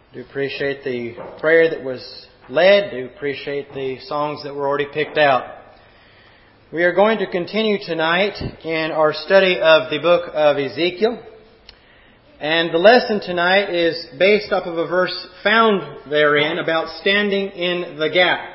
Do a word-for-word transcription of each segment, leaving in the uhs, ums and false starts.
Do appreciate the prayer that was led. Do appreciate the songs that were already picked out. We are going to continue tonight in our study of the book of Ezekiel. And the lesson tonight is based off of a verse found therein about standing in the gap.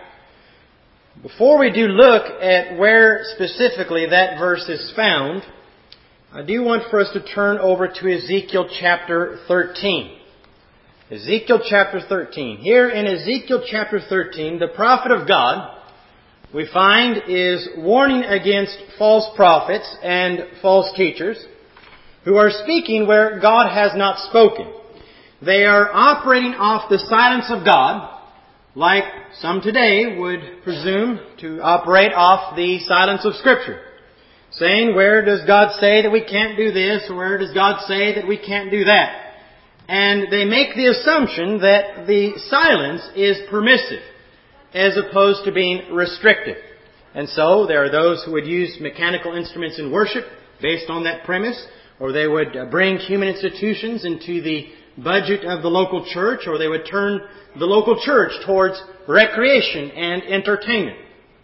Before we do look at where specifically that verse is found, I do want for us to turn over to Ezekiel chapter thirteen. Ezekiel chapter thirteen. Here in Ezekiel chapter thirteen, the prophet of God, we find, is warning against false prophets and false teachers who are speaking where God has not spoken. They are operating off the silence of God, like some today would presume to operate off the silence of Scripture. Saying, where does God say that we can't do this, or where does God say that we can't do that? And they make the assumption that the silence is permissive, as opposed to being restrictive. And so there are those who would use mechanical instruments in worship based on that premise, or they would bring human institutions into the budget of the local church, or they would turn the local church towards recreation and entertainment,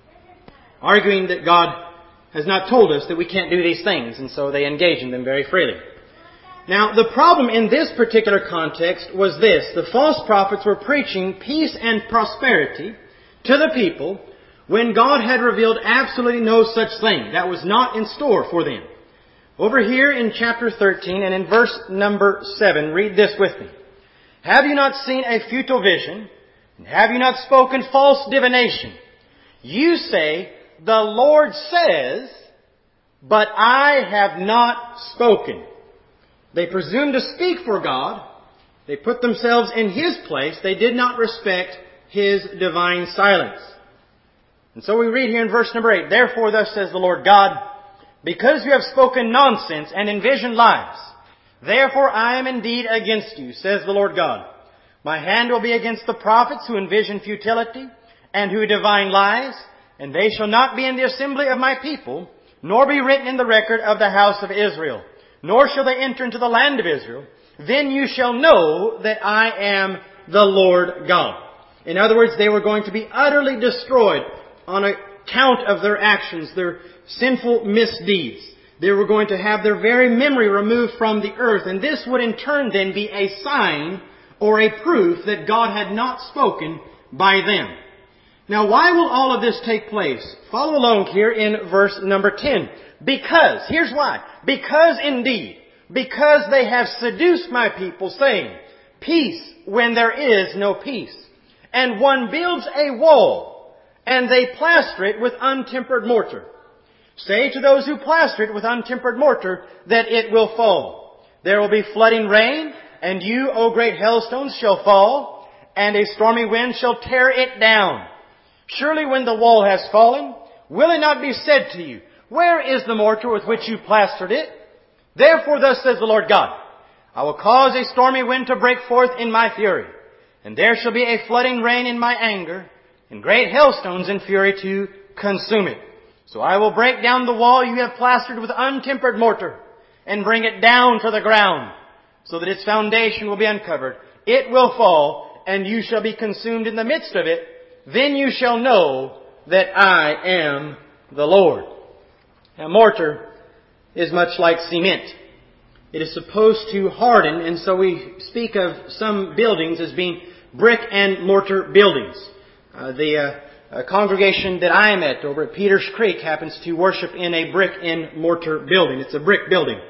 arguing that God has not told us that we can't do these things, and so they engage in them very freely. Now, the problem in this particular context was this. The false prophets were preaching peace and prosperity to the people when God had revealed absolutely no such thing. That was not in store for them. Over here in chapter thirteen and in verse number seven, read this with me. Have you not seen a futile vision? And have you not spoken false divination? You say, the Lord says, but I have not spoken. They presumed to speak for God. They put themselves in His place. They did not respect His divine silence. And so we read here in verse number eight, therefore thus says the Lord God, because you have spoken nonsense and envisioned lies, therefore I am indeed against you, says the Lord God. My hand will be against the prophets who envision futility and who divine lies, and they shall not be in the assembly of my people, nor be written in the record of the house of Israel, nor shall they enter into the land of Israel. Then you shall know that I am the Lord God. In other words, they were going to be utterly destroyed on account of their actions, their sinful misdeeds. They were going to have their very memory removed from the earth, and this would in turn then be a sign or a proof that God had not spoken by them. Now, why will all of this take place? Follow along here in verse number ten. Because, here's why. Because indeed, because they have seduced my people, saying, peace when there is no peace. And one builds a wall, and they plaster it with untempered mortar. Say to those who plaster it with untempered mortar that it will fall. There will be flooding rain, and you, O great hailstones, shall fall, and a stormy wind shall tear it down. Surely when the wall has fallen, will it not be said to you, where is the mortar with which you plastered it? Therefore thus says the Lord God, I will cause a stormy wind to break forth in my fury, and there shall be a flooding rain in my anger, and great hailstones in fury to consume it. So I will break down the wall you have plastered with untempered mortar, and bring it down to the ground, so that its foundation will be uncovered. It will fall, and you shall be consumed in the midst of it. Then you shall know that I am the Lord. Now, mortar is much like cement. It is supposed to harden, and so we speak of some buildings as being brick and mortar buildings. Uh, the uh, uh, congregation that I am at over at Peters Creek happens to worship in a brick and mortar building. It's a brick building.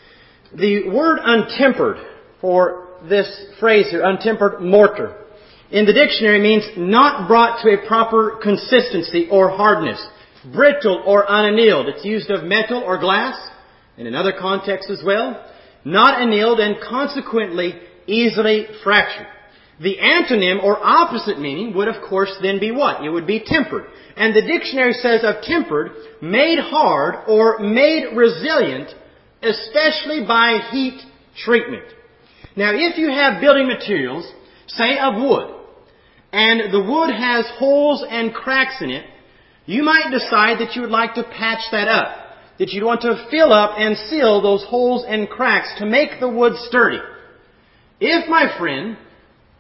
The word untempered for this phrase here, untempered mortar, in the dictionary means not brought to a proper consistency or hardness, brittle or unannealed. It's used of metal or glass, and in other contexts as well. Not annealed and consequently easily fractured. The antonym or opposite meaning would of course then be what? It would be tempered. And the dictionary says of tempered, made hard or made resilient, especially by heat treatment. Now if you have building materials, say of wood, and the wood has holes and cracks in it, you might decide that you would like to patch that up. That you'd want to fill up and seal those holes and cracks to make the wood sturdy. If, my friend,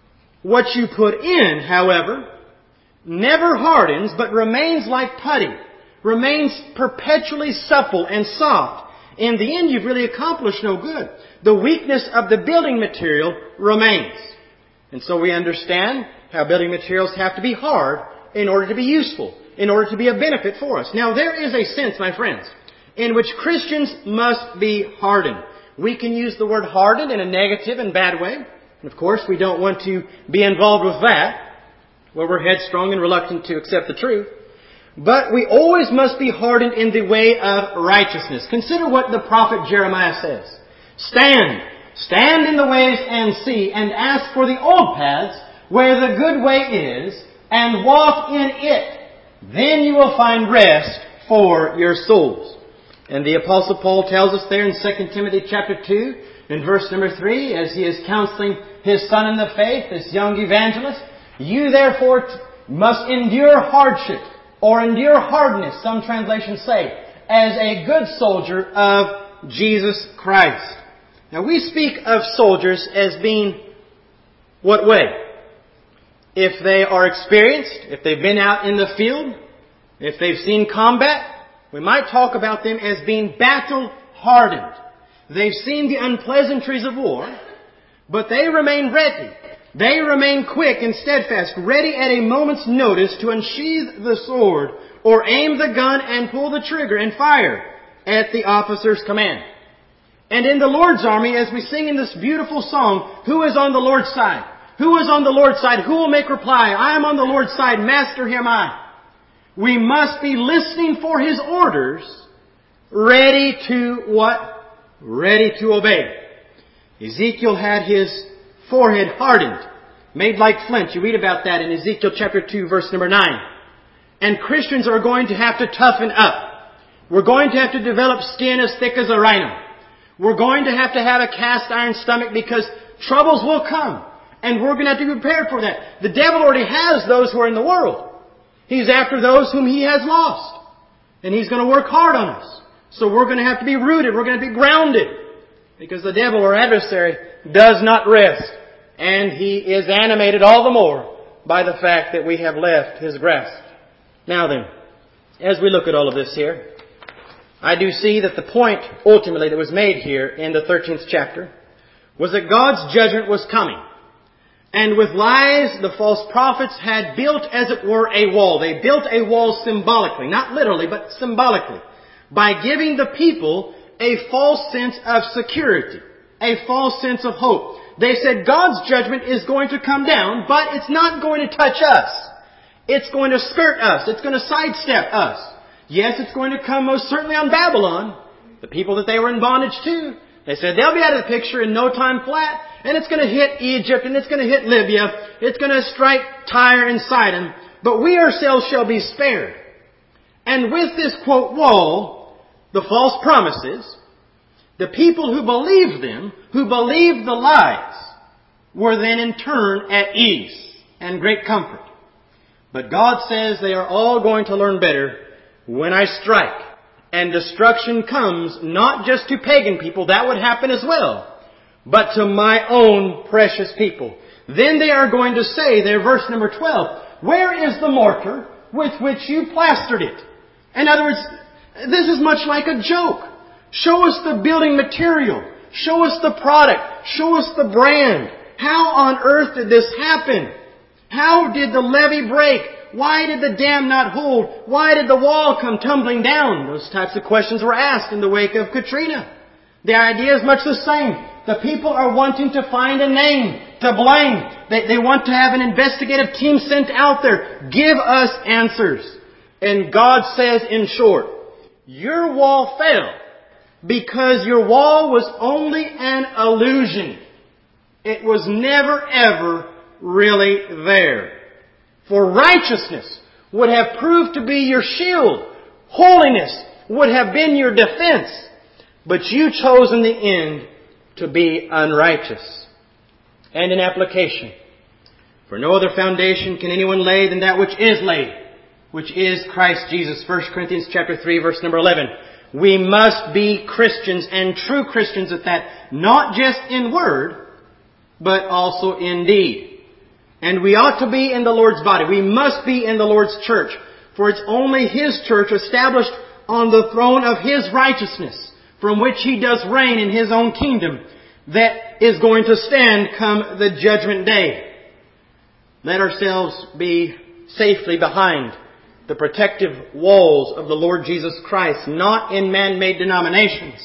What you put in, however, never hardens, but remains like putty, remains perpetually supple and soft. In the end, you've really accomplished no good. The weakness of the building material remains. And so we understand how building materials have to be hard in order to be useful, in order to be a benefit for us. Now, there is a sense, my friends, in which Christians must be hardened. We can use the word hardened in a negative and bad way. And of course, we don't want to be involved with that, where we're headstrong and reluctant to accept the truth. But we always must be hardened in the way of righteousness. Consider what the prophet Jeremiah says. Stand, stand in the ways and see, and ask for the old paths where the good way is, and walk in it. Then you will find rest for your souls. And the Apostle Paul tells us there in Second Timothy chapter two, in verse number three, as he is counseling his son in the faith, this young evangelist, you therefore must endure hardship, or endure hardness, some translations say, as a good soldier of Jesus Christ. Now we speak of soldiers as being what way? If they are experienced, if they've been out in the field, if they've seen combat, we might talk about them as being battle-hardened. They've seen the unpleasantries of war, but they remain ready. They remain quick and steadfast, ready at a moment's notice to unsheath the sword or aim the gun and pull the trigger and fire at the officer's command. And in the Lord's army, as we sing in this beautiful song, who is on the Lord's side? Who is on the Lord's side? Who will make reply? I am on the Lord's side, master him I. We must be listening for His orders, ready to what? Ready to obey. Ezekiel had his forehead hardened, made like flint. You read about that in Ezekiel chapter two, verse number nine. And Christians are going to have to toughen up. We're going to have to develop skin as thick as a rhino. We're going to have to have a cast iron stomach because troubles will come. And we're going to have to be prepared for that. The devil already has those who are in the world. He's after those whom he has lost. And he's going to work hard on us. So we're going to have to be rooted. We're going to be grounded. Because the devil, our adversary, does not rest. And he is animated all the more by the fact that we have left his grasp. Now then, as we look at all of this here, I do see that the point ultimately that was made here in the thirteenth chapter was that God's judgment was coming. And with lies, the false prophets had built, as it were, a wall. They built a wall symbolically, not literally, but symbolically, by giving the people a false sense of security, a false sense of hope. They said God's judgment is going to come down, but it's not going to touch us. It's going to skirt us. It's going to sidestep us. Yes, it's going to come most certainly on Babylon, the people that they were in bondage to. They said they'll be out of the picture in no time flat, and it's going to hit Egypt, and it's going to hit Libya. It's going to strike Tyre and Sidon, but we ourselves shall be spared. And with this, quote, wall, the false promises, the people who believed them, who believed the lies, were then in turn at ease and great comfort. But God says they are all going to learn better when I strike. And destruction comes not just to pagan people, that would happen as well, but to my own precious people. Then they are going to say, there, verse number twelve, where is the mortar with which you plastered it? In other words, this is much like a joke. Show us the building material. Show us the product. Show us the brand. How on earth did this happen? How did the levee break? Why did the dam not hold? Why did the wall come tumbling down? Those types of questions were asked in the wake of Katrina. The idea is much the same. The people are wanting to find a name to blame. They, they want to have an investigative team sent out there. Give us answers. And God says in short, your wall fell because your wall was only an illusion. It was never ever really there. For righteousness would have proved to be your shield. Holiness would have been your defense. But you chose in the end to be unrighteous. And in application, for no other foundation can anyone lay than that which is laid, which is Christ Jesus. First Corinthians chapter three, verse number eleven. We must be Christians, and true Christians at that, not just in word, but also in deed. And we ought to be in the Lord's body. We must be in the Lord's church. For it's only His church established on the throne of His righteousness, from which He does reign in His own kingdom, that is going to stand come the judgment day. Let ourselves be safely behind the protective walls of the Lord Jesus Christ, not in man-made denominations,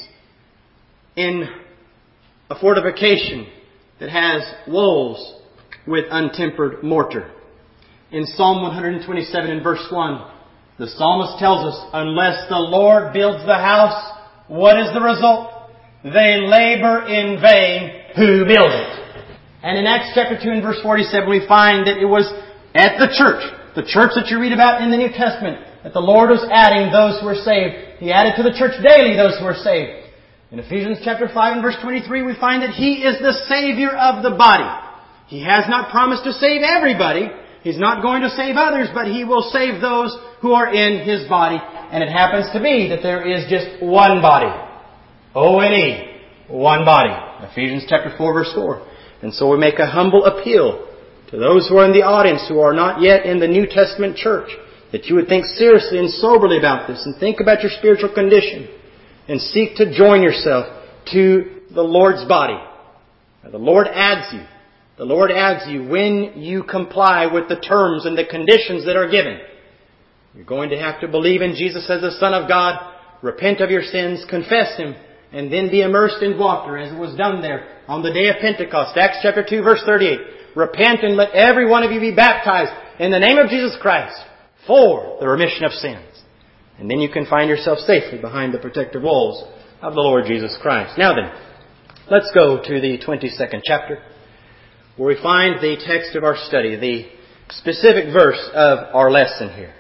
in a fortification that has walls with untempered mortar. In Psalm one twenty-seven and verse one, the psalmist tells us, unless the Lord builds the house, what is the result? They labor in vain who build it. And in Acts chapter two and verse forty-seven, we find that it was at the church, the church that you read about in the New Testament, that the Lord was adding those who were saved. He added to the church daily those who were saved. In Ephesians chapter five and verse twenty-three, we find that He is the Savior of the body. He has not promised to save everybody. He's not going to save others, but He will save those who are in His body. And it happens to be that there is just one body. O N E. One body. Ephesians chapter four verse four. And so we make a humble appeal to those who are in the audience who are not yet in the New Testament church, that you would think seriously and soberly about this and think about your spiritual condition and seek to join yourself to the Lord's body. Now, the Lord adds you. The Lord adds you when you comply with the terms and the conditions that are given. You're going to have to believe in Jesus as the Son of God, repent of your sins, confess Him, and then be immersed in water as it was done there on the day of Pentecost. Acts chapter two verse thirty-eight. Repent and let every one of you be baptized in the name of Jesus Christ for the remission of sins. And then you can find yourself safely behind the protective walls of the Lord Jesus Christ. Now then, let's go to the twenty-second chapter, where we find the text of our study, the specific verse of our lesson here.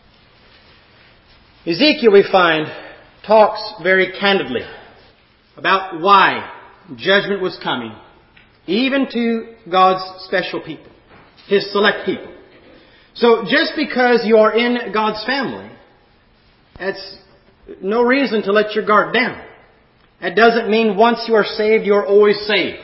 Ezekiel, we find, talks very candidly about why judgment was coming, even to God's special people, His select people. So just because you are in God's family, that's no reason to let your guard down. That doesn't mean once you are saved, you are always saved.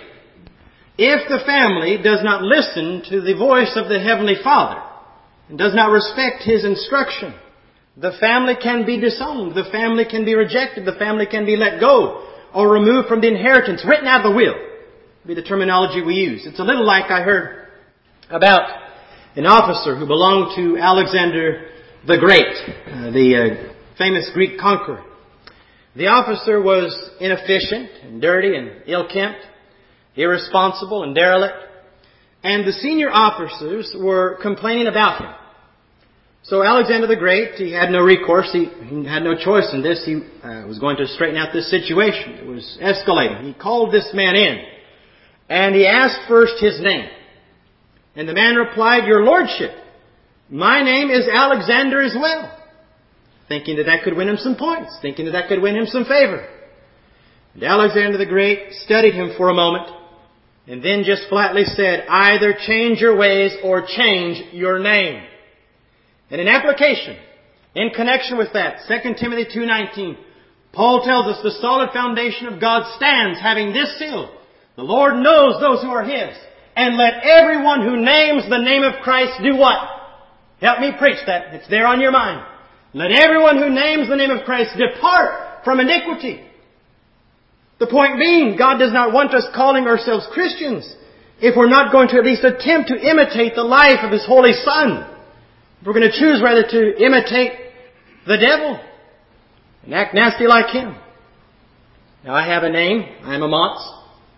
If the family does not listen to the voice of the Heavenly Father and does not respect His instruction, the family can be disowned, the family can be rejected, the family can be let go or removed from the inheritance, written out of the will. Be the terminology we use. It's a little like I heard about an officer who belonged to Alexander the Great, uh, the uh, famous Greek conqueror. The officer was inefficient and dirty and ill-kempt, irresponsible and derelict, and the senior officers were complaining about him. So Alexander the Great, he had no recourse. He, he had no choice in this. He uh, was going to straighten out this situation. It was escalating. He called this man in, and he asked first his name. And the man replied, "Your Lordship, my name is Alexander as well." Thinking that that could win him some points. Thinking that that could win him some favor. And Alexander the Great studied him for a moment, and then just flatly said, "Either change your ways or change your name." And in application, in connection with that, Second Timothy two nineteen, Paul tells us the solid foundation of God stands, having this seal: the Lord knows those who are His. And let everyone who names the name of Christ do what? Help me preach that. It's there on your mind. Let everyone who names the name of Christ depart from iniquity. The point being, God does not want us calling ourselves Christians if we're not going to at least attempt to imitate the life of His Holy Son. If we're going to choose rather to imitate the devil and act nasty like him. Now I have a name. I'm a Mott's.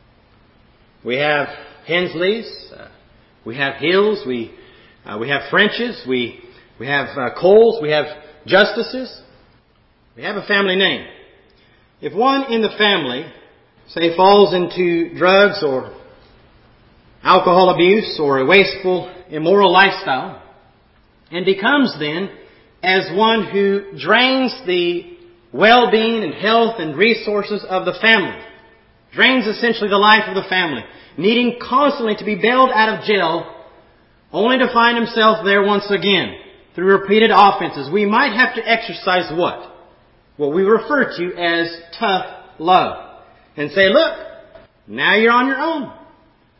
We have Hensleys. Uh, we have Hills. We uh, we have Frenches. We we have uh, Coles. We have Justices. We have a family name. If one in the family, say, falls into drugs or alcohol abuse or a wasteful, immoral lifestyle, and becomes then as one who drains the well-being and health and resources of the family, drains essentially the life of the family, needing constantly to be bailed out of jail, only to find himself there once again through repeated offenses, we might have to exercise what? What we refer to as tough love. And say, look, now you're on your own.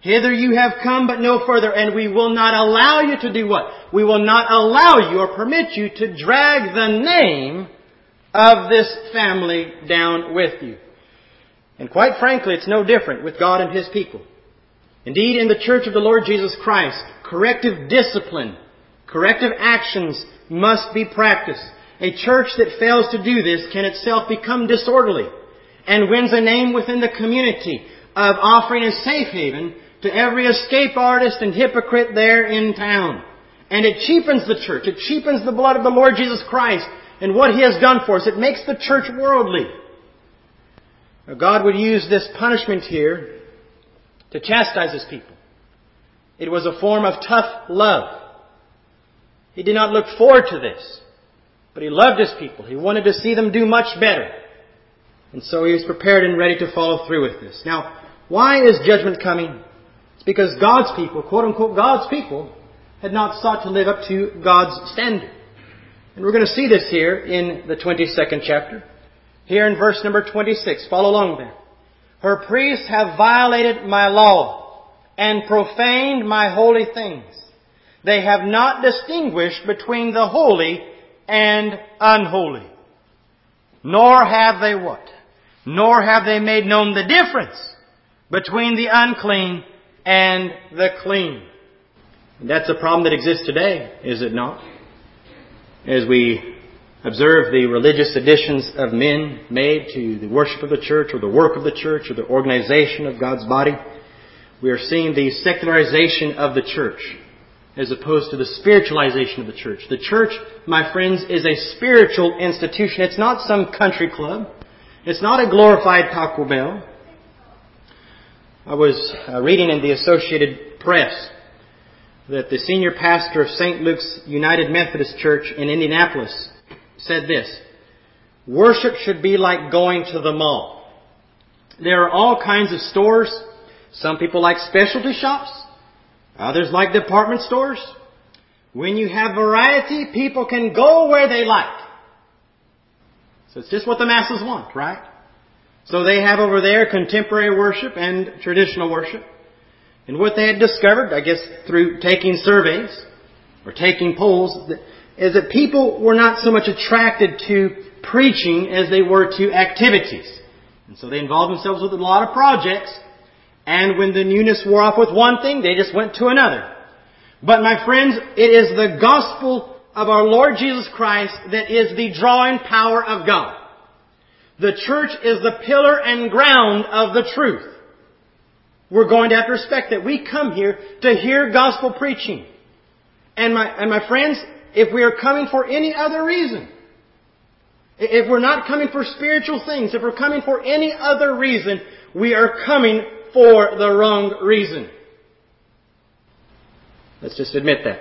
Hither you have come, but no further, and we will not allow you to do what? We will not allow you or permit you to drag the name of this family down with you. And quite frankly, it's no different with God and His people. Indeed, in the church of the Lord Jesus Christ, corrective discipline, corrective actions must be practiced. A church that fails to do this can itself become disorderly and wins a name within the community of offering a safe haven to every escape artist and hypocrite there in town. And it cheapens the church. It cheapens the blood of the Lord Jesus Christ and what He has done for us. It makes the church worldly. Now, God would use this punishment here to chastise His people. It was a form of tough love. He did not look forward to this, but He loved His people. He wanted to see them do much better. And so He was prepared and ready to follow through with this. Now, why is judgment coming? It's because God's people, quote unquote God's people, had not sought to live up to God's standard. And we're going to see this here in the twenty-second chapter. Here in verse number twenty-six. Follow along there. Her priests have violated my law and profaned my holy things. They have not distinguished between the holy and unholy. Nor have they what? Nor have they made known the difference between the unclean and the clean. And that's a problem that exists today, is it not? As we observe the religious additions of men made to the worship of the church or the work of the church or the organization of God's body, we are seeing the secularization of the church as opposed to the spiritualization of the church. The church, my friends, is a spiritual institution. It's not some country club. It's not a glorified Taco Bell. I was uh, reading in the Associated Press that the senior pastor of Saint Luke's United Methodist Church in Indianapolis said this: worship should be like going to the mall. There are all kinds of stores. Some people like specialty shops. Others like department stores. When you have variety, people can go where they like. So it's just what the masses want, right? So they have over there contemporary worship and traditional worship. And what they had discovered, I guess through taking surveys or taking polls, is that people were not so much attracted to preaching as they were to activities. And so they involved themselves with a lot of projects. And when the newness wore off with one thing, they just went to another. But my friends, it is the gospel of our Lord Jesus Christ that is the drawing power of God. The church is the pillar and ground of the truth. We're going to have to respect that. We come here to hear gospel preaching. And my, and my friends, if we are coming for any other reason, if we're not coming for spiritual things, if we're coming for any other reason, we are coming for the wrong reason. Let's just admit that.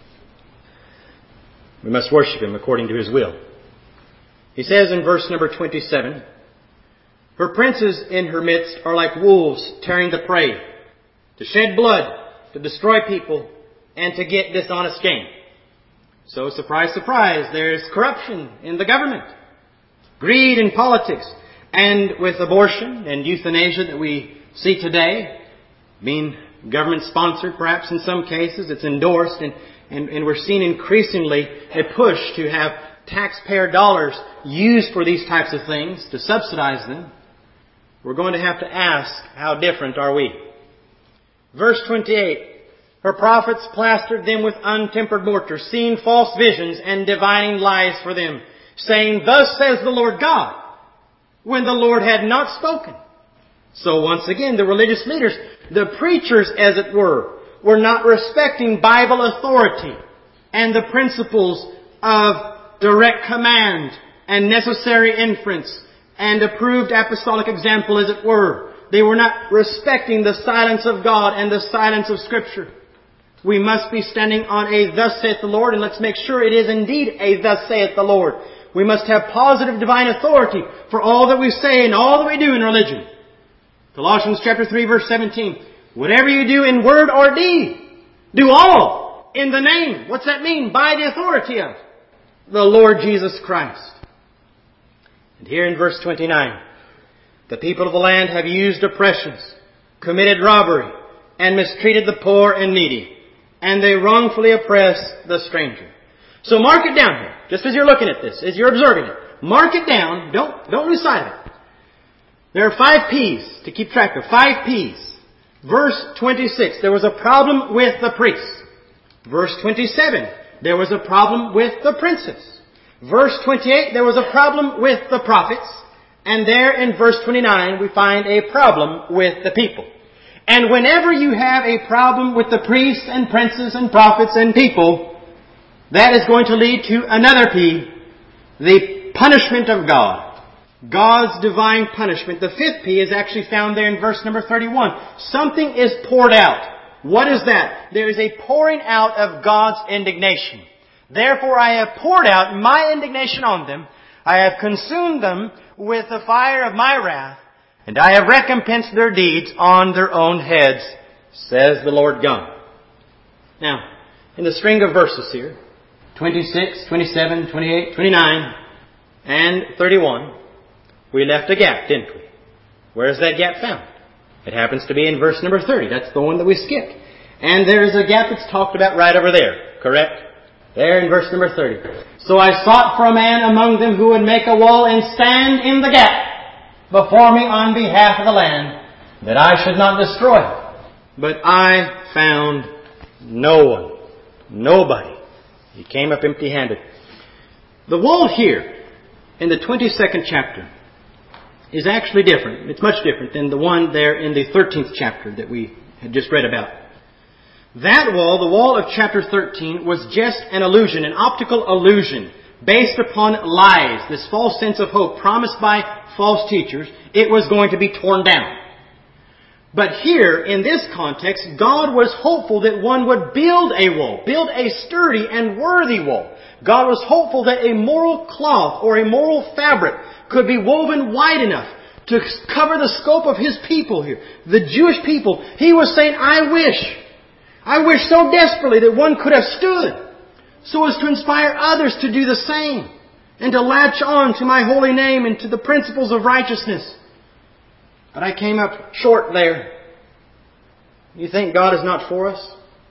We must worship Him according to His will. He says in verse number twenty-seven, her princes in her midst are like wolves tearing the prey, to shed blood, to destroy people, and to get dishonest gain. So, surprise, surprise, there's corruption in the government, greed in politics, and with abortion and euthanasia that we see today, being government-sponsored perhaps in some cases, it's endorsed, and, and, and we're seeing increasingly a push to have taxpayer dollars used for these types of things, to subsidize them. We're going to have to ask, how different are we? Verse twenty-eight, her prophets plastered them with untempered mortar, seeing false visions and divining lies for them, saying, thus says the Lord God, when the Lord had not spoken. So once again, the religious leaders, the preachers as it were, were not respecting Bible authority and the principles of direct command and necessary inference and approved apostolic example as it were. They were not respecting the silence of God and the silence of Scripture. We must be standing on a thus saith the Lord, and let's make sure it is indeed a thus saith the Lord. We must have positive divine authority for all that we say and all that we do in religion. Colossians chapter three verse seventeen. Whatever you do in word or deed, do all in the name. What's that mean? By the authority of the Lord Jesus Christ. And here in verse twenty-nine, the people of the land have used oppressions, committed robbery, and mistreated the poor and needy, and they wrongfully oppressed the stranger. So mark it down here, just as you're looking at this, as you're observing it. Mark it down. Don't, don't lose sight of it. There are five P's to keep track of. Five P's. Verse twenty-six, there was a problem with the priests. Verse twenty-seven, there was a problem with the princes. Verse twenty-eight, there was a problem with the prophets. And there in verse twenty-nine, we find a problem with the people. And whenever you have a problem with the priests and princes and prophets and people, that is going to lead to another P, the punishment of God. God's divine punishment. The fifth P is actually found there in verse number thirty-one. Something is poured out. What is that? There is a pouring out of God's indignation. Therefore I have poured out my indignation on them. I have consumed them with the fire of my wrath, and I have recompensed their deeds on their own heads, says the Lord God. Now, in the string of verses here, twenty-six, twenty-seven, twenty-eight, twenty-nine, and thirty-one, we left a gap, didn't we? Where is that gap found? It happens to be in verse number thirty. That's the one that we skipped. And there is a gap that's talked about right over there. Correct? There in verse number thirty. So I sought for a man among them who would make a wall and stand in the gap before me on behalf of the land, that I should not destroy it. But I found no one. Nobody. He came up empty-handed. The wall here in the twenty-second chapter is actually different. It's much different than the one there in the thirteenth chapter that we had just read about. That wall, the wall of chapter thirteen, was just an illusion, an optical illusion, based upon lies, this false sense of hope promised by false teachers. It was going to be torn down. But here, in this context, God was hopeful that one would build a wall, build a sturdy and worthy wall. God was hopeful that a moral cloth or a moral fabric could be woven wide enough to cover the scope of His people here, the Jewish people. He was saying, I wish, I wish so desperately that one could have stood so as to inspire others to do the same and to latch on to my holy name and to the principles of righteousness. But I came up short there. You think God is not for us?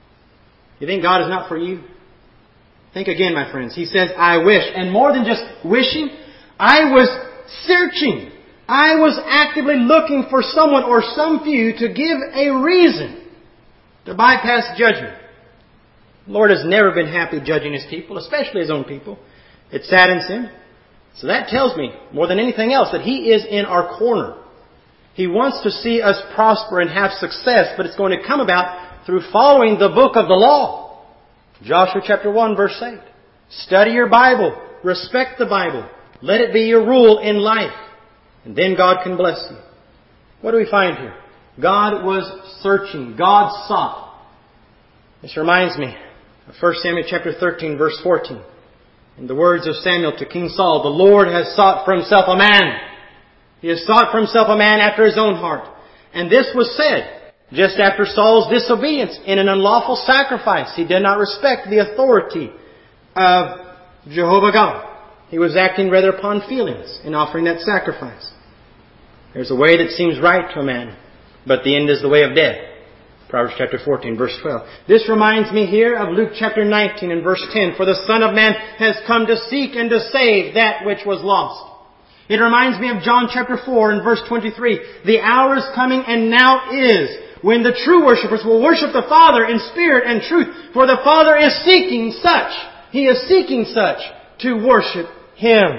You think God is not for you? Think again, my friends. He says, I wish. And more than just wishing, I was searching. I was actively looking for someone or some few to give a reason to bypass judgment. The Lord has never been happy judging His people, especially His own people. It saddens Him. So that tells me, more than anything else, that He is in our corner. He wants to see us prosper and have success, but it's going to come about through following the book of the law. Joshua chapter one, verse eight. Study your Bible. Respect the Bible. Let it be your rule in life. And then God can bless you. What do we find here? God was searching. God sought. This reminds me of First Samuel chapter thirteen, verse fourteen. In the words of Samuel to King Saul, the Lord has sought for Himself a man. He has sought for Himself a man after His own heart. And this was said just after Saul's disobedience in an unlawful sacrifice. He did not respect the authority of Jehovah God. He was acting rather upon feelings in offering that sacrifice. There's a way that seems right to a man, but the end is the way of death. Proverbs chapter fourteen, verse twelve. This reminds me here of Luke chapter nineteen and verse ten. For the Son of Man has come to seek and to save that which was lost. It reminds me of John chapter four and verse twenty-three. The hour is coming and now is when the true worshipers will worship the Father in spirit and truth. For the Father is seeking such. He is seeking such to worship Him.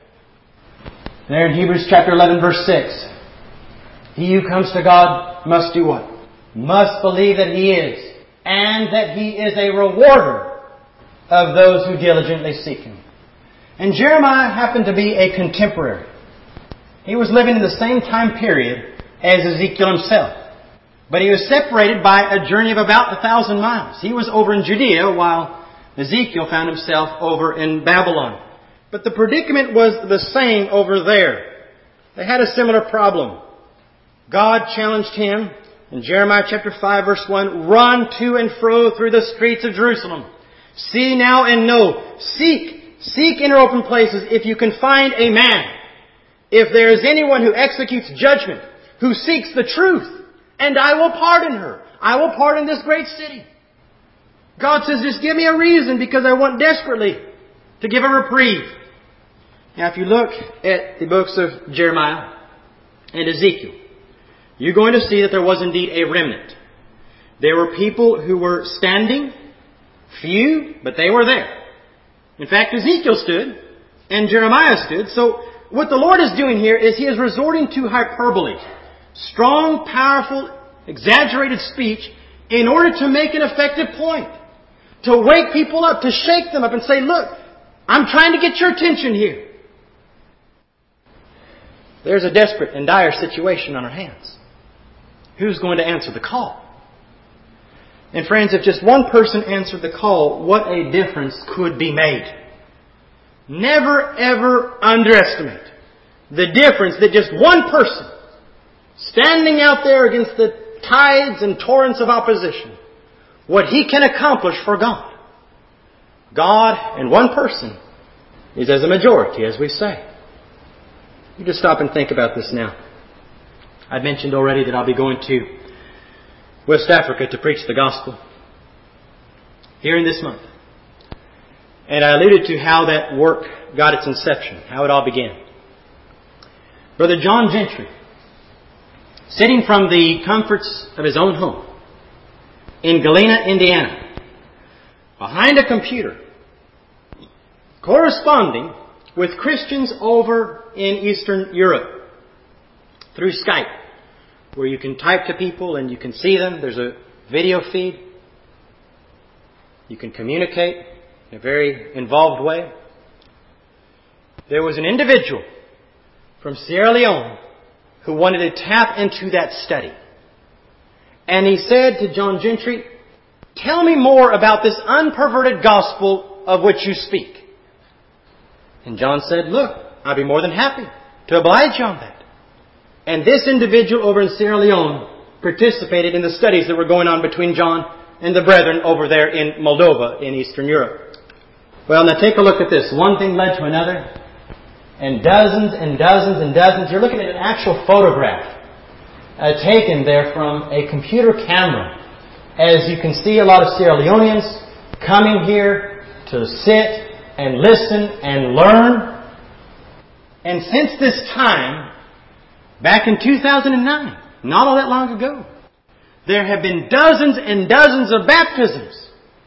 There in Hebrews chapter eleven verse six. He who comes to God must do what? Must believe that He is, and that He is a rewarder of those who diligently seek Him. And Jeremiah happened to be a contemporary. He was living in the same time period as Ezekiel himself. But he was separated by a journey of about a thousand miles. He was over in Judea while Ezekiel found himself over in Babylon. But the predicament was the same over there. They had a similar problem. God challenged him in Jeremiah chapter five verse one, run to and fro through the streets of Jerusalem. See now and know. Seek, seek inner open places if you can find a man. If there is anyone who executes judgment, who seeks the truth, and I will pardon her. I will pardon this great city. God says, just give me a reason because I want desperately to give a reprieve. Now, if you look at the books of Jeremiah and Ezekiel, you're going to see that there was indeed a remnant. There were people who were standing, few, but they were there. In fact, Ezekiel stood and Jeremiah stood. So what the Lord is doing here is He is resorting to hyperbole, strong, powerful, exaggerated speech in order to make an effective point, to wake people up, to shake them up and say, look, I'm trying to get your attention here. There's a desperate and dire situation on our hands. Who's going to answer the call? And friends, if just one person answered the call, what a difference could be made. Never ever underestimate the difference that just one person standing out there against the tides and torrents of opposition, what he can accomplish for God. God and one person is as a majority, as we say. You just stop and think about this now. I mentioned already that I'll be going to West Africa to preach the gospel here in this month. And I alluded to how that work got its inception, how it all began. Brother John Gentry, sitting from the comforts of his own home in Galena, Indiana, behind a computer, corresponding with Christians over in Eastern Europe through Skype, where you can type to people and you can see them. There's a video feed. You can communicate in a very involved way. There was an individual from Sierra Leone who wanted to tap into that study. And he said to John Gentry, tell me more about this unperverted gospel of which you speak. And John said, look, I'd be more than happy to oblige you on that. And this individual over in Sierra Leone participated in the studies that were going on between John and the brethren over there in Moldova in Eastern Europe. Well, now take a look at this. One thing led to another. And dozens and dozens and dozens. You're looking at an actual photograph uh, taken there from a computer camera. As you can see, a lot of Sierra Leoneans coming here to sit and listen and learn. And since this time, back in two thousand nine, not all that long ago, there have been dozens and dozens of baptisms.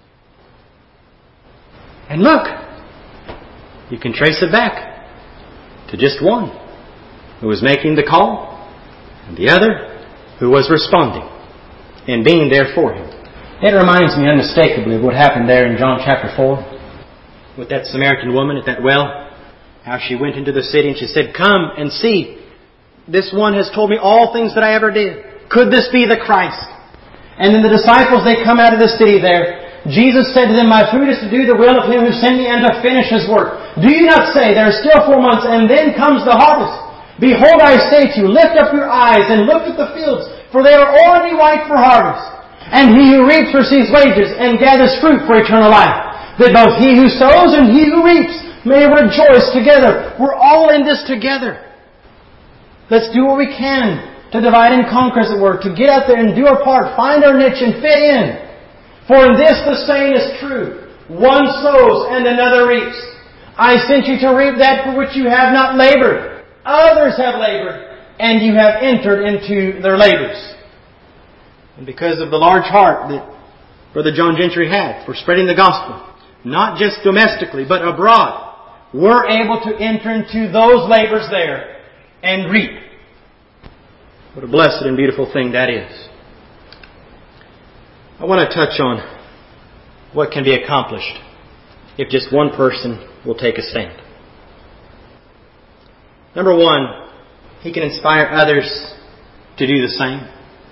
And look, you can trace it back to just one who was making the call, and the other who was responding and being there for him. It reminds me unmistakably of what happened there in John chapter four with that Samaritan woman at that well. How she went into the city and she said, come and see. This one has told me all things that I ever did. Could this be the Christ? And then the disciples, they come out of the city there. Jesus said to them, my food is to do the will of Him who sent me and to finish His work. Do you not say, there are still four months and then comes the harvest? Behold, I say to you, lift up your eyes and look at the fields, for they are already white for harvest. And he who reaps receives wages and gathers fruit for eternal life, that both he who sows and he who reaps may rejoice together. We're all in this together. Let's do what we can to divide and conquer, as it were, to get out there and do our part, find our niche and fit in. For in this the saying is true, one sows and another reaps. I sent you to reap that for which you have not labored. Others have labored, and you have entered into their labors. And because of the large heart that Brother John Gentry had for spreading the gospel, not just domestically, but abroad, we're able to enter into those labors there and reap. What a blessed and beautiful thing that is. I want to touch on what can be accomplished if just one person will take a stand. Number one, he can inspire others to do the same.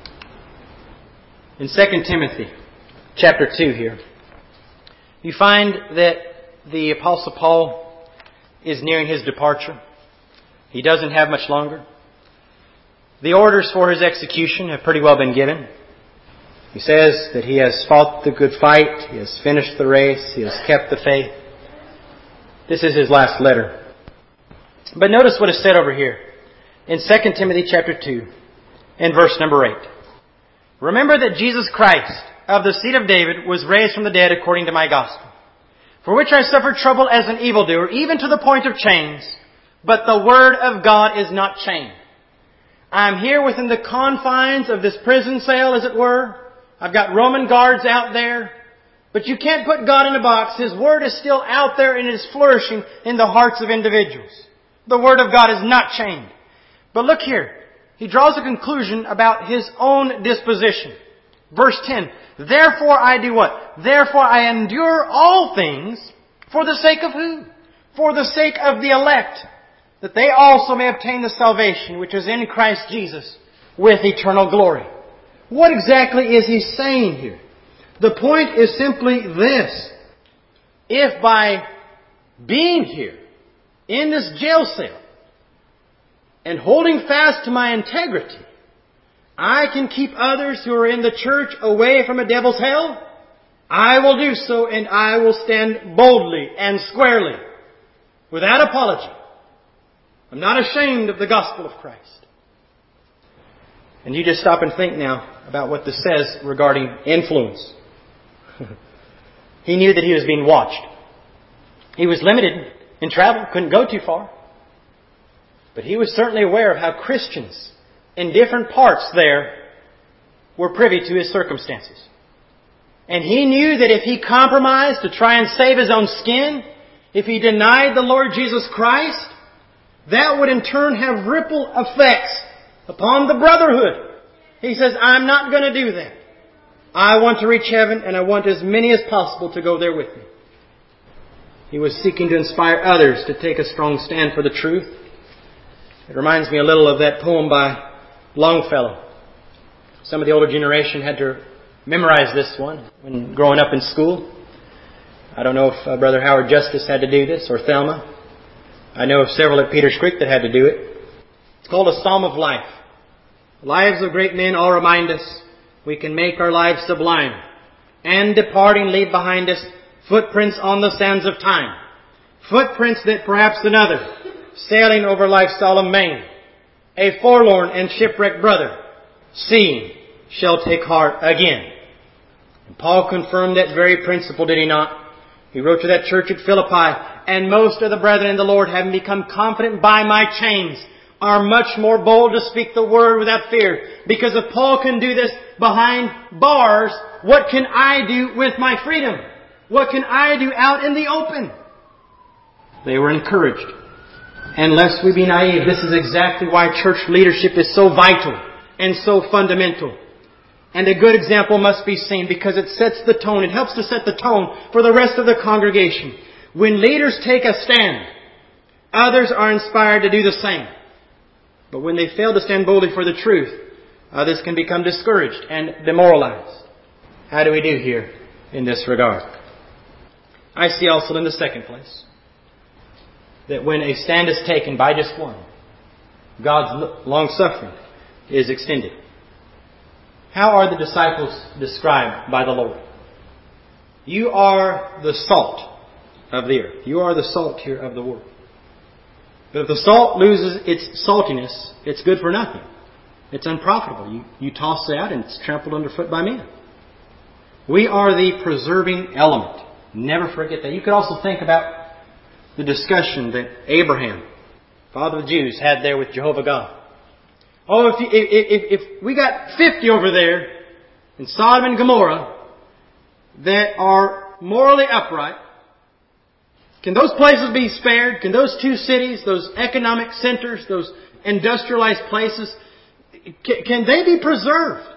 In Second Timothy chapter two here, you find that the Apostle Paul is nearing his departure. He doesn't have much longer. The orders for his execution have pretty well been given. He says that he has fought the good fight, he has finished the race, he has kept the faith. This is his last letter. But notice what is said over here in Second Timothy chapter two and verse number eight. Remember that Jesus Christ, of the seed of David, was raised from the dead according to my gospel, for which I suffered trouble as an evildoer, even to the point of chains. But the word of God is not chained. I'm here within the confines of this prison cell, as it were. I've got Roman guards out there. But you can't put God in a box. His word is still out there and it is flourishing in the hearts of individuals. The word of God is not chained. But look here. He draws a conclusion about his own disposition. Verse ten. Therefore I do what? Therefore I endure all things for the sake of who? For the sake of the elect, that they also may obtain the salvation which is in Christ Jesus with eternal glory. What exactly is he saying here? The point is simply this. If by being here in this jail cell and holding fast to my integrity, I can keep others who are in the church away from a devil's hell, I will do so, and I will stand boldly and squarely, without apology. I'm not ashamed of the gospel of Christ. And you just stop and think now about what this says regarding influence. He knew that he was being watched. He was limited in travel, couldn't go too far. But he was certainly aware of how Christians in different parts there were privy to his circumstances. And he knew that if he compromised to try and save his own skin, if he denied the Lord Jesus Christ, that would in turn have ripple effects upon the brotherhood. He says, I'm not going to do that. I want to reach heaven, and I want as many as possible to go there with me. He was seeking to inspire others to take a strong stand for the truth. It reminds me a little of that poem by Longfellow. Some of the older generation had to memorize this one when growing up in school. I don't know if uh, Brother Howard Justice had to do this, or Thelma. I know of several at Peters Creek that had to do it. It's called A Psalm of Life. Lives of great men all remind us we can make our lives sublime, and departing leave behind us footprints on the sands of time. Footprints that perhaps another, sailing over life's solemn main, a forlorn and shipwrecked brother, seeing, shall take heart again. And Paul confirmed that very principle, did he not? He wrote to that church at Philippi, and most of the brethren in the Lord, having become confident by my chains, are much more bold to speak the word without fear. Because if Paul can do this behind bars, what can I do with my freedom? What can I do out in the open? They were encouraged. And lest we be naive, this is exactly why church leadership is so vital and so fundamental. And a good example must be seen because it sets the tone. It helps to set the tone for the rest of the congregation. When leaders take a stand, others are inspired to do the same. But when they fail to stand boldly for the truth, others can become discouraged and demoralized. How do we do here in this regard? I see also in the second place that when a stand is taken by just one, God's long-suffering is extended. How are the disciples described by the Lord? You are the salt of the earth. You are the salt here of the world. But if the salt loses its saltiness, it's good for nothing. It's unprofitable. You, you toss it out and it's trampled underfoot by men. We are the preserving element. Never forget that. You could also think about the discussion that Abraham, father of the Jews, had there with Jehovah God. Oh, if, you, if, if, if we got fifty over there in Sodom and Gomorrah that are morally upright, can those places be spared? Can those two cities, those economic centers, those industrialized places, can, can they be preserved?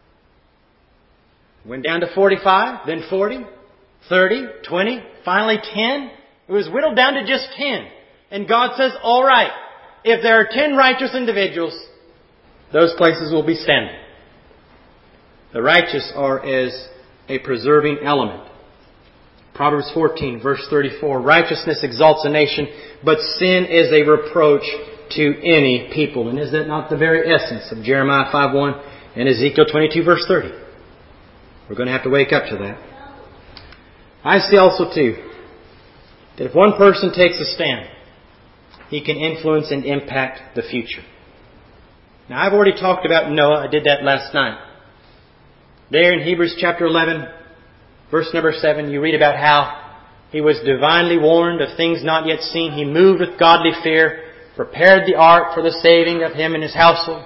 Went down to forty-five, then forty, thirty, twenty, finally ten. It was whittled down to just ten. And God says, all right, if there are ten righteous individuals, those places will be standing. The righteous are as a preserving element. Proverbs fourteen, verse thirty-four, righteousness exalts a nation, but sin is a reproach to any people. And is that not the very essence of Jeremiah five one and Ezekiel twenty-two, verse thirty? We're going to have to wake up to that. I see also, too, that if one person takes a stand, he can influence and impact the future. Now, I've already talked about Noah. I did that last night. There in Hebrews chapter eleven, verse number seven, you read about how he was divinely warned of things not yet seen. He moved with godly fear, prepared the ark for the saving of him and his household,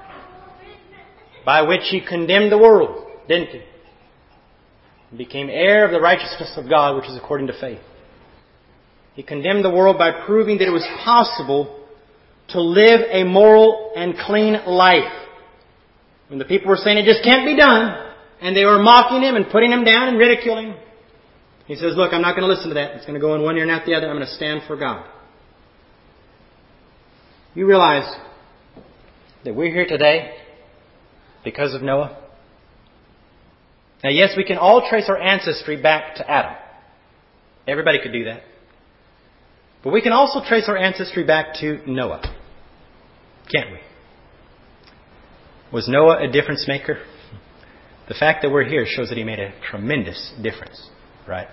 by which he condemned the world, didn't he? He became heir of the righteousness of God, which is according to faith. He condemned the world by proving that it was possible to live a moral and clean life. When the people were saying it just can't be done, and they were mocking him and putting him down and ridiculing him, he says, look, I'm not going to listen to that. It's going to go in one ear and out the other. I'm going to stand for God. You realize that we're here today because of Noah? Now, yes, we can all trace our ancestry back to Adam. Everybody could do that. But we can also trace our ancestry back to Noah. Can't we? Was Noah a difference maker? The fact that we're here shows that he made a tremendous difference, right?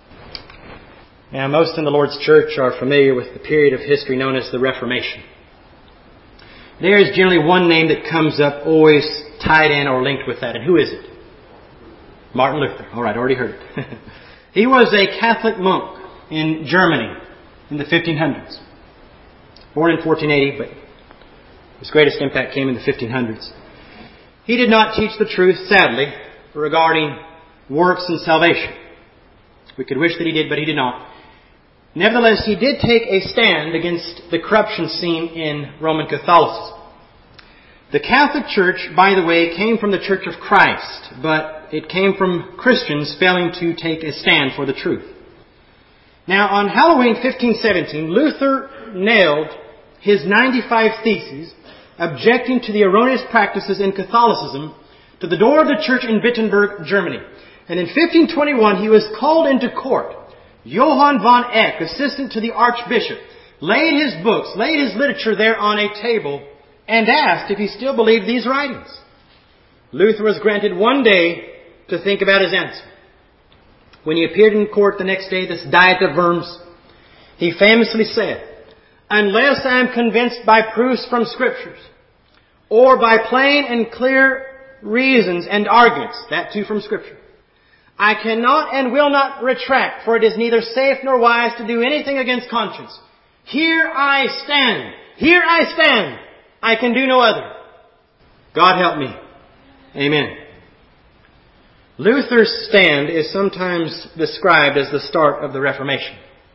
Now, most in the Lord's church are familiar with the period of history known as the Reformation. There is generally one name that comes up always tied in or linked with that. And who is it? Martin Luther. All right, already heard it. He was a Catholic monk in Germany in the fifteen hundreds. Born in fourteen eighty, but his greatest impact came in the fifteen hundreds. He did not teach the truth, sadly, regarding works and salvation. We could wish that he did, but he did not. Nevertheless, he did take a stand against the corruption seen in Roman Catholicism. The Catholic Church, by the way, came from the Church of Christ, but it came from Christians failing to take a stand for the truth. Now, on Halloween fifteen seventeen, Luther nailed his ninety-five Theses objecting to the erroneous practices in Catholicism to the door of the church in Wittenberg, Germany. And in fifteen twenty-one, he was called into court. Johann von Eck, assistant to the archbishop, laid his books, laid his literature there on a table and asked if he still believed these writings. Luther was granted one day to think about his answer. When he appeared in court the next day, this Diet of Worms, he famously said, unless I am convinced by proofs from Scriptures, or by plain and clear reasons and arguments, that too from Scripture, I cannot and will not retract, for it is neither safe nor wise to do anything against conscience. Here I stand. Here I stand. I can do no other. God help me. Amen. Luther's stand is sometimes described as the start of the Reformation.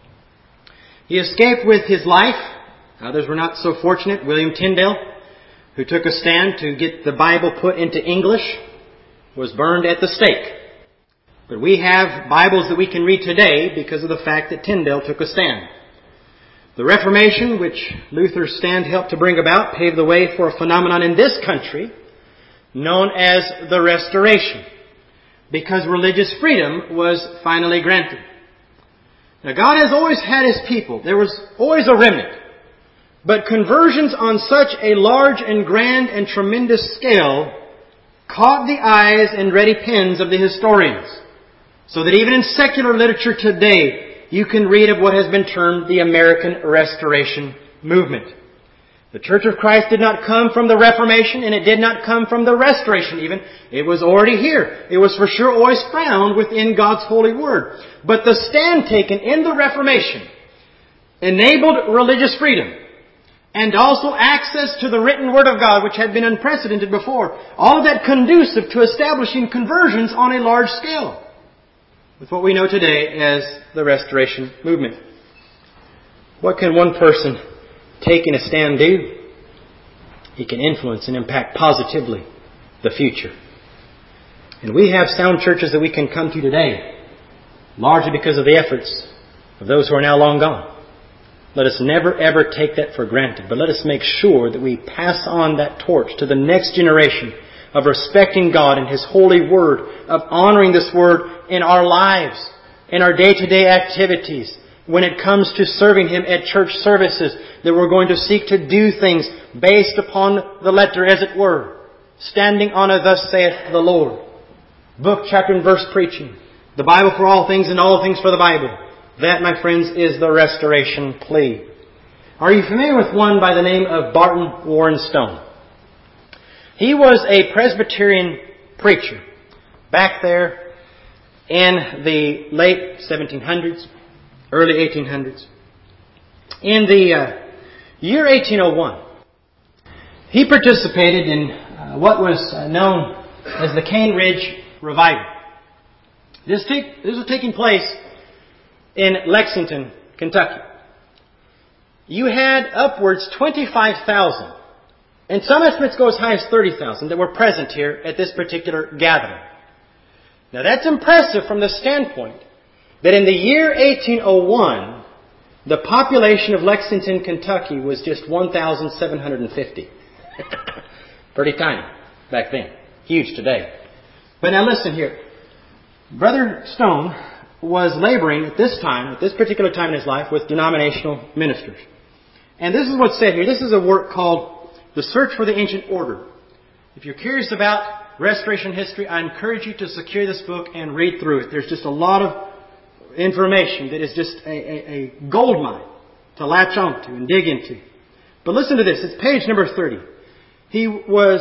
He escaped with his life. Others were not so fortunate. William Tyndale, who took a stand to get the Bible put into English, was burned at the stake. But we have Bibles that we can read today because of the fact that Tyndale took a stand. The Reformation, which Luther's stand helped to bring about, paved the way for a phenomenon in this country known as the Restoration, because religious freedom was finally granted. Now, God has always had His people. There was always a remnant. But conversions on such a large and grand and tremendous scale caught the eyes and ready pens of the historians, so that even in secular literature today, you can read of what has been termed the American Restoration Movement. The Church of Christ did not come from the Reformation, and it did not come from the Restoration even. It was already here. It was for sure always found within God's holy Word. But the stand taken in the Reformation enabled religious freedom, and also access to the written Word of God, which had been unprecedented before. All of that conducive to establishing conversions on a large scale, with what we know today as the Restoration Movement. What can one person taking a stand do? He can influence and impact positively the future. And we have sound churches that we can come to today, largely because of the efforts of those who are now long gone. Let us never ever take that for granted, but let us make sure that we pass on that torch to the next generation of respecting God and His holy Word, of honoring this Word in our lives, in our day-to-day activities, when it comes to serving Him at church services, that we're going to seek to do things based upon the letter, as it were, standing on a thus saith the Lord. Book, chapter, and verse preaching. The Bible for all things and all things for the Bible. That, my friends, is the Restoration plea. Are you familiar with one by the name of Barton Warren Stone? He was a Presbyterian preacher back there in the late seventeen hundreds, early eighteen hundreds. In the uh, year eighteen oh one, he participated in uh, what was uh, known as the Cane Ridge Revival. This, take, this was taking place in Lexington, Kentucky. You had upwards twenty-five thousand, and some estimates go as high as thirty thousand that were present here at this particular gathering. Now that's impressive from the standpoint that in the year eighteen oh one, the population of Lexington, Kentucky was just one thousand seven hundred fifty. Pretty tiny back then. Huge today. But now listen here. Brother Stone was laboring at this time, at this particular time in his life, with denominational ministers. And this is what's said here. This is a work called The Search for the Ancient Order. If you're curious about Restoration history, I encourage you to secure this book and read through it. There's just a lot of information that is just a, a, a gold mine to latch onto and dig into. But listen to this. It's page number thirty. He was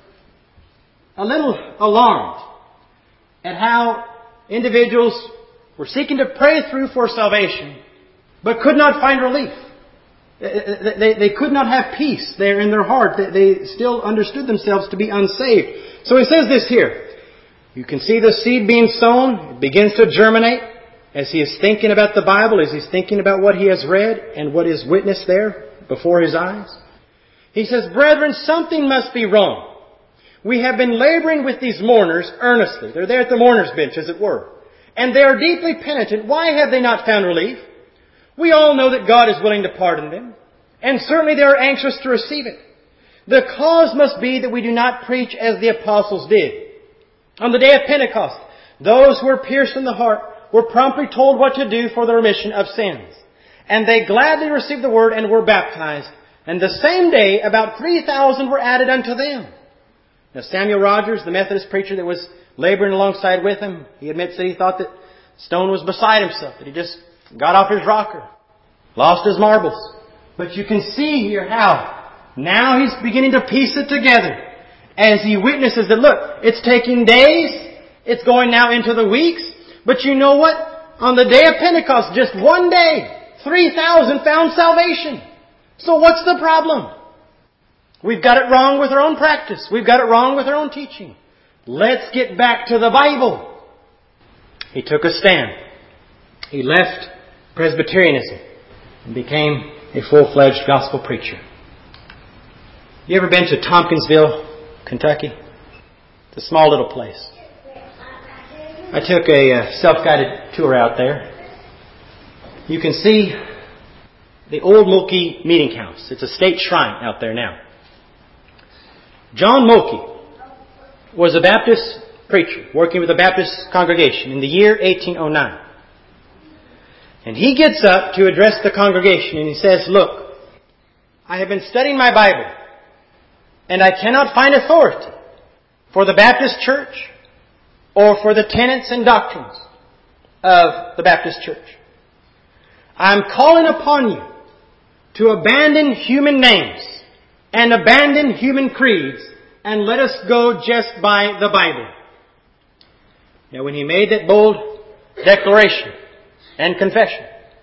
a little alarmed at how individuals were seeking to pray through for salvation, but could not find relief. They, they could not have peace there in their heart. They, they still understood themselves to be unsaved. So he says this here. You can see the seed being sown. It begins to germinate as he is thinking about the Bible, as he's thinking about what he has read and what is witnessed there before his eyes. He says, "Brethren, something must be wrong. We have been laboring with these mourners earnestly." They're there at the mourners' bench, as it were. "And they are deeply penitent. Why have they not found relief? We all know that God is willing to pardon them, and certainly they are anxious to receive it. The cause must be that we do not preach as the apostles did. On the day of Pentecost, those who were pierced in the heart were promptly told what to do for the remission of sins. And they gladly received the word and were baptized. And the same day, about three thousand were added unto them." Now Samuel Rogers, the Methodist preacher that was laboring alongside with him, he admits that he thought that Stone was beside himself, that he just got off his rocker, lost his marbles. But you can see here how now he's beginning to piece it together as he witnesses that, look, it's taking days, it's going now into the weeks, but you know what? On the day of Pentecost, just one day, three thousand found salvation. So what's the problem? We've got it wrong with our own practice. We've got it wrong with our own teaching. Let's get back to the Bible. He took a stand. He left Presbyterianism and became a full-fledged gospel preacher. You ever been to Tompkinsville, Kentucky? It's a small little place. I took a uh, self-guided tour out there. You can see the old Mulkey Meeting House. It's a state shrine out there now. John Mulkey was a Baptist preacher working with a Baptist congregation in the year eighteen oh nine. And he gets up to address the congregation and he says, "Look, I have been studying my Bible and I cannot find authority for the Baptist church or for the tenets and doctrines of the Baptist church. I'm calling upon you to abandon human names and abandon human creeds and let us go just by the Bible." Now, when he made that bold declaration and confession,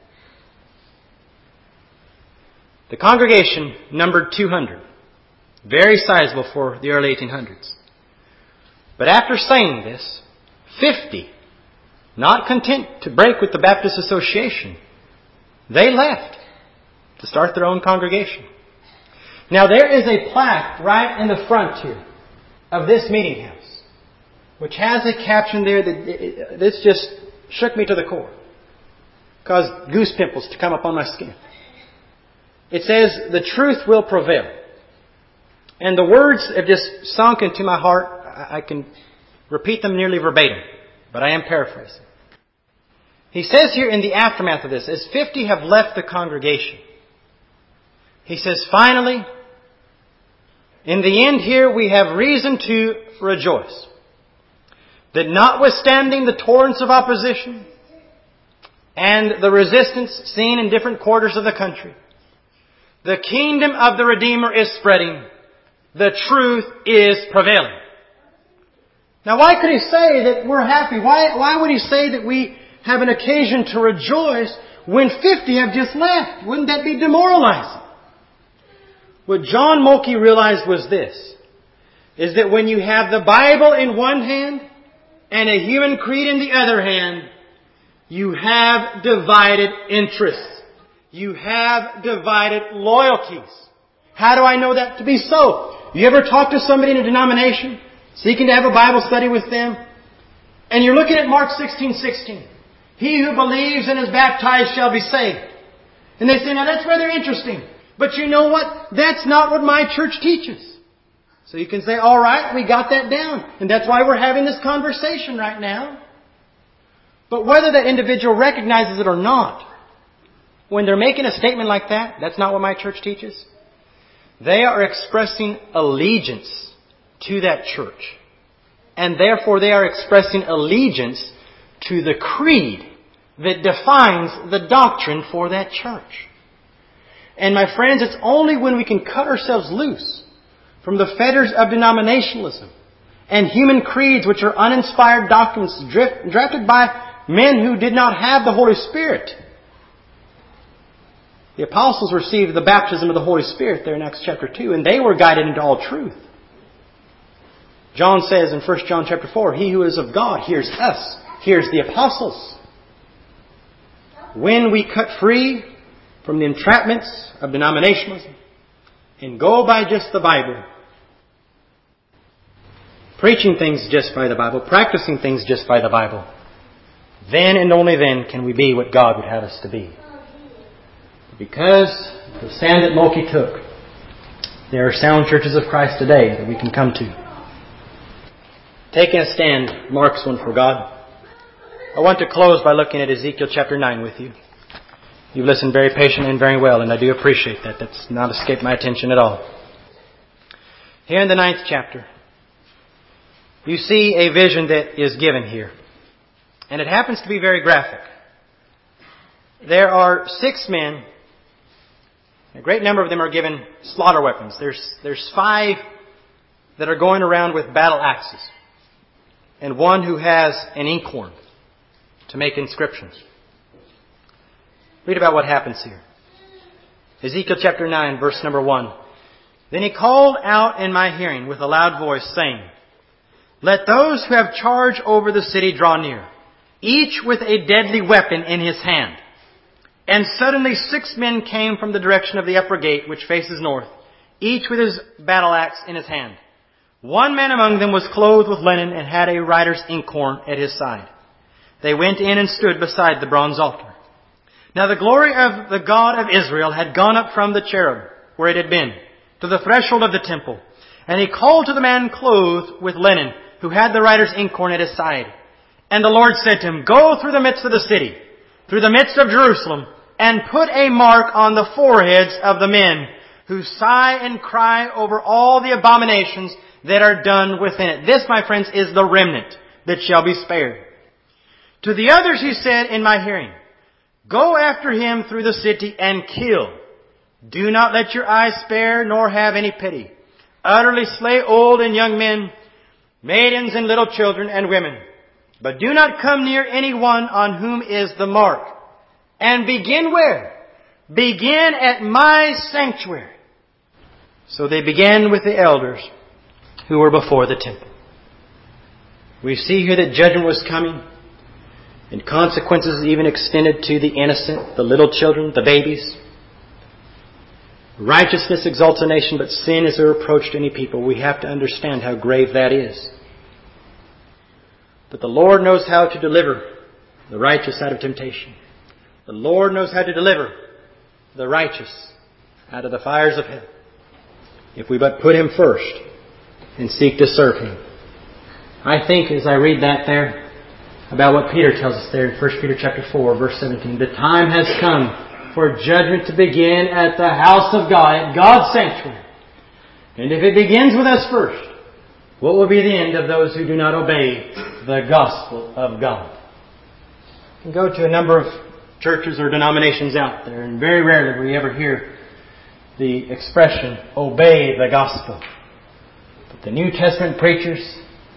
the congregation numbered two hundred. Very sizable for the early eighteen hundreds. But after saying this, fifty, not content to break with the Baptist Association, they left to start their own congregation. Now there is a plaque right in the front here of this meeting house, which has a caption there that it, this just shook me to the core. Caused goose pimples to come up on my skin. It says, "The truth will prevail." And the words have just sunk into my heart. I can repeat them nearly verbatim, but I am paraphrasing. He says here in the aftermath of this, as fifty have left the congregation, he says, "Finally, in the end here we have reason to rejoice that notwithstanding the torrents of opposition and the resistance seen in different quarters of the country, the kingdom of the Redeemer is spreading. The truth is prevailing." Now why could he say that we're happy? Why, why would he say that we have an occasion to rejoice when fifty have just left? Wouldn't that be demoralizing? What John Mulkey realized was this, is that when you have the Bible in one hand and a human creed in the other hand, you have divided interests. You have divided loyalties. How do I know that to be so? You ever talk to somebody in a denomination, seeking to have a Bible study with them, and you're looking at Mark sixteen sixteen. He who believes and is baptized shall be saved. And they say, now that's rather interesting. But you know what? That's not what my church teaches. So you can say, all right, we got that down. And that's why we're having this conversation right now. But whether that individual recognizes it or not, when they're making a statement like that, that's not what my church teaches, they are expressing allegiance to that church. And therefore they are expressing allegiance to the creed that defines the doctrine for that church. And my friends, it's only when we can cut ourselves loose from the fetters of denominationalism and human creeds, which are uninspired doctrines drift, drafted by men who did not have the Holy Spirit. The apostles received the baptism of the Holy Spirit there in Acts chapter two, and they were guided into all truth. John says in First John chapter four, he who is of God hears us, hears the apostles. When we cut free from the entrapments of denominationalism and go by just the Bible, preaching things just by the Bible, practicing things just by the Bible, then and only then can we be what God would have us to be. Because the stand that Mulkey took, there are sound churches of Christ today that we can come to. Taking a stand marks one for God. I want to close by looking at Ezekiel chapter nine with you. You've listened very patiently and very well, and I do appreciate that. That's not escaped my attention at all. Here in the ninth chapter, you see a vision that is given here. And it happens to be very graphic. There are six men. A great number of them are given slaughter weapons. There's, there's five that are going around with battle axes. And one who has an inkhorn to make inscriptions. Read about what happens here. Ezekiel chapter nine, verse number one. Then he called out in my hearing with a loud voice, saying, let those who have charge over the city draw near, each with a deadly weapon in his hand. And suddenly six men came from the direction of the upper gate, which faces north, each with his battle axe in his hand. One man among them was clothed with linen and had a writer's inkhorn at his side. They went in and stood beside the bronze altar. Now the glory of the God of Israel had gone up from the cherub, where it had been, to the threshold of the temple. And he called to the man clothed with linen, who had the writer's inkhorn at his side. And the Lord said to him, go through the midst of the city, through the midst of Jerusalem, and put a mark on the foreheads of the men who sigh and cry over all the abominations that are done within it. This, my friends, is the remnant that shall be spared. To the others he said in my hearing, go after him through the city and kill. Do not let your eyes spare, nor have any pity. Utterly slay old and young men, maidens and little children and women. But do not come near anyone on whom is the mark. And begin where? Begin at my sanctuary. So they began with the elders who were before the temple. We see here that judgment was coming, and consequences even extended to the innocent, the little children, the babies. Righteousness exalts a nation, but sin is a reproach to any people. We have to understand how grave that is. But the Lord knows how to deliver the righteous out of temptation. The Lord knows how to deliver the righteous out of the fires of hell, if we but put Him first and seek to serve Him. I think as I read that there, about what Peter tells us there in First Peter chapter four, verse seventeen. The time has come for judgment to begin at the house of God, at God's sanctuary. And if it begins with us first, what will be the end of those who do not obey the gospel of God? You can go to a number of churches or denominations out there, and very rarely will you ever hear the expression, obey the gospel. But the New Testament preachers,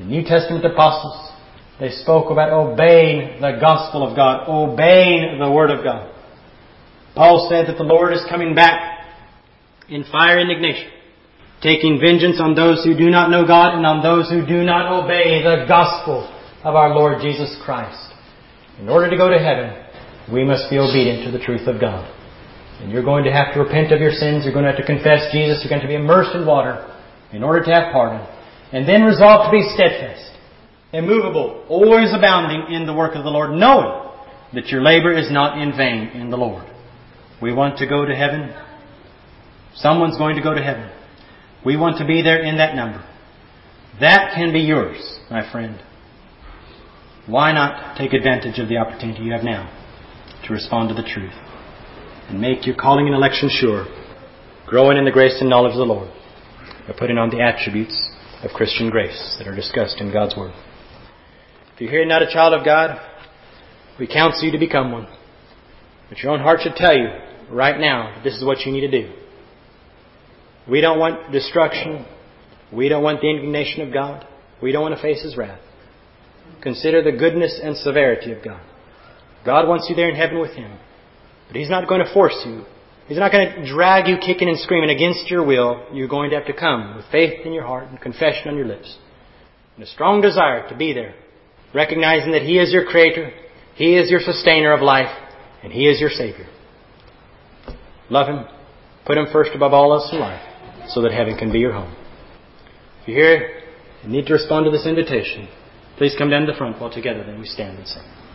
The New Testament apostles, they spoke about obeying the gospel of God, obeying the Word of God. Paul said that the Lord is coming back in fire indignation, taking vengeance on those who do not know God and on those who do not obey the gospel of our Lord Jesus Christ. In order to go to heaven, we must be obedient to the truth of God. And you're going to have to repent of your sins. You're going to have to confess Jesus. You're going to be immersed in water in order to have pardon. And then resolve to be steadfast, immovable, always abounding in the work of the Lord, knowing that your labor is not in vain in the Lord. We want to go to heaven. Someone's going to go to heaven. We want to be there in that number. That can be yours, my friend. Why not take advantage of the opportunity you have now to respond to the truth and make your calling and election sure, growing in the grace and knowledge of the Lord by putting on the attributes of Christian grace that are discussed in God's Word. If you're here not a child of God, we counsel you to become one. But your own heart should tell you right now that this is what you need to do. We don't want destruction. We don't want the indignation of God. We don't want to face His wrath. Consider the goodness and severity of God. God wants you there in heaven with Him. But He's not going to force you. He's not going to drag you kicking and screaming against your will. You're going to have to come with faith in your heart and confession on your lips. And a strong desire to be there. Recognizing that He is your Creator. He is your sustainer of life. And He is your Savior. Love Him. Put Him first above all else in life, so that heaven can be your home. If you're here and need to respond to this invitation, please come down to the front while together then we stand and sing.